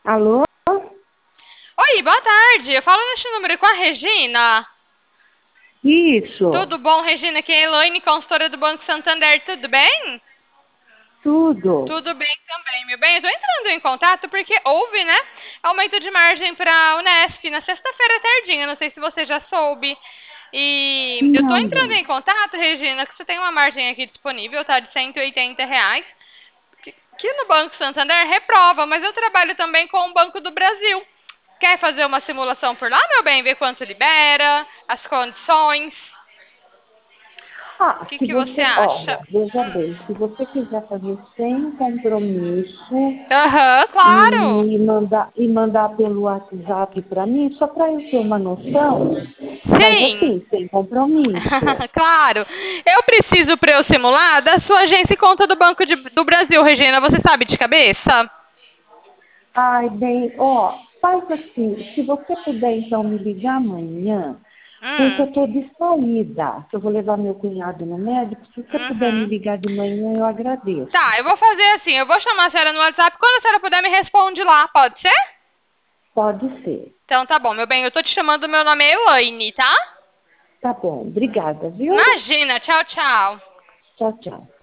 Alô? Oi, boa tarde. Eu falo neste número com a Regina. Isso, Tudo bom, Regina? Aqui é a Elaine, consultora do Banco Santander. Tudo bem? tudo. Tudo bem também, meu bem. Eu estou entrando em contato porque houve, né, aumento de margem para a Unesp na sexta-feira tardinha. Não sei se você já soube. E eu estou entrando Não. em contato, Regina, que você tem uma margem aqui disponível, tá, de R$ 180, que no Banco Santander reprova, mas eu trabalho também com o Banco do Brasil. Quer fazer uma simulação por lá, meu bem? Ver quanto libera, as condições. O Ah, que, se que você você, acha? olha, veja bem, se você quiser fazer sem compromisso Aham, claro. e mandar pelo WhatsApp para mim, só para eu ter uma noção, mas Sim. assim, sem compromisso. Claro. Eu preciso, para eu simular, da sua agência e conta do Banco do Brasil, Regina. Você sabe de cabeça? Ai, bem, ó, faz assim, se você puder então me ligar amanhã, porque eu Hum. estou de saída, que eu vou levar meu cunhado no médico, se você puder me Uhum. ligar de manhã, eu agradeço. Tá, eu vou fazer assim. Eu vou chamar a senhora no WhatsApp. Quando a senhora puder, me responde lá. Pode ser? Pode ser. Então tá bom, meu bem. Eu tô te chamando, meu nome é Elaine, tá? Tá bom, obrigada, viu? Imagina. Tchau, tchau. Tchau, tchau.